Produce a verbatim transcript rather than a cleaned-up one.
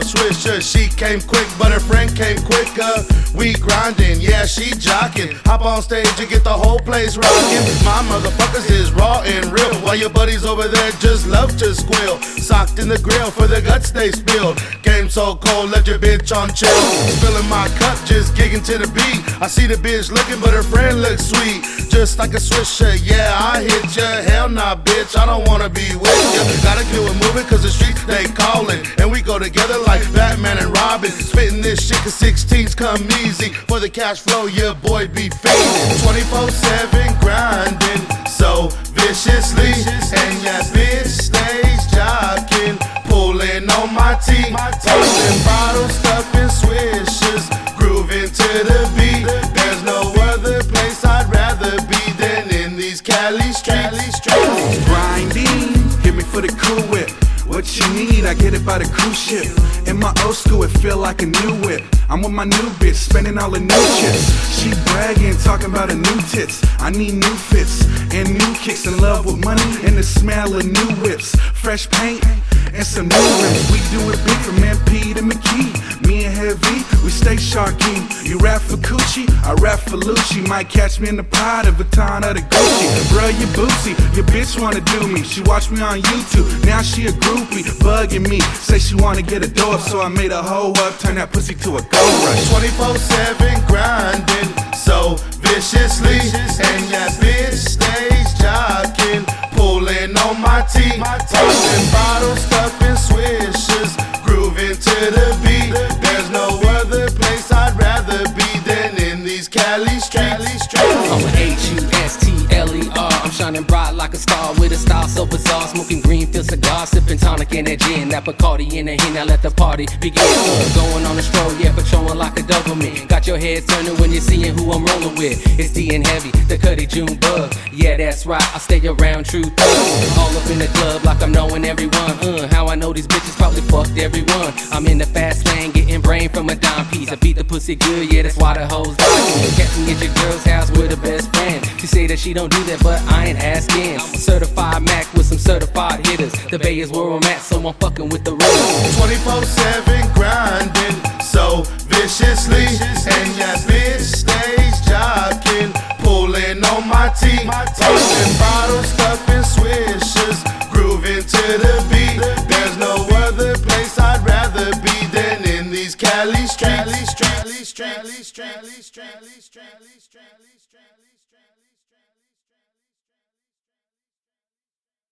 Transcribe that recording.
swisher. She came quick, but her friend came quicker. We grinding, yeah, she jocking. Hop on stage and get the whole place rocking. My motherfuckers is raw and real, while your buddies over there just love to squeal. Socked in the grill for the guts they spilled. Game so cold, left your bitch on chill. Spilling my cup, just gigging to the beat. I see the bitch looking, but her friend looks sweet. Just like a swisher, yeah, I hit ya. Hell nah, bitch, I don't wanna be with ya. Gotta keep it moving, cause the streets they callin'. And we go together like Batman and Robin. Spitting this shit cause sixteens come easy. For the cash flow, your boy be feeding. twenty-four seven grinding so viciously. And that bitch stays jocking, pulling on my teeth. Tossing bottles, stuffing swishers, grooving to the beat. There's no other place I'd rather be than in these Cali streets. Grinding, hit me for the cool whip. What you need, I get it by the cruise ship. In my old school, it feel like a new whip. I'm with my new bitch, spending all the new chips. She bragging, talking about her new tits. I need new fits and new kicks. In love with money and the smell of new whips. Fresh paint and some new rims. We do it big from M P to McKee. Me and Heavy, we stay sharky. You rap for Coochie, I rap for Lucci. Might catch me in the pod of Vuitton or the Gucci. Bruh, you bootsy, your bitch wanna do me. She watch me on YouTube, now she a groupie. Bugging me, say she wanna get a door, so I made a hoe up, turn that pussy to a gold rush. twenty-four seven grinding so viciously. And that bitch stays jocking, pulling on my teeth. Tossing bottles, stuffing swishers, grooving to the beat. There's no other place I'd rather be than in these Cali streets. I'm an H U S T L E R. I'm shining bright like a star with a style so bizarre. Smoking Greenfield cigars, sipping tonic in that gin. That Bacardi in the hen, now let the party begin. Uh, going on a stroll, yeah, patrolling like a Doberman. Got your head turning when you're seeing who I'm rolling with. It's D and Heavy, the Cuddy June bug. Yeah, that's right, I stay around true thugs. All up in the club like I'm knowing everyone. Uh, how I know these bitches probably fucked everyone. I'm in the fast lane, getting brain from a dime piece. I beat the pussy good, yeah, that's why the hoes like me. Catch me at your girl's house with her best friend. She say that she don't do that, but I ain't asking. I'm a certified Mac with some certified hitters. The Bay is where I'm at, so I'm fucking with the rhythm. twenty-four seven grinding so viciously. And that bitch stays jocking, pulling on my teeth. Tossing bottles, stuffing swishers, grooving to the beat. There's no other place I'd rather be than in these Cali streets.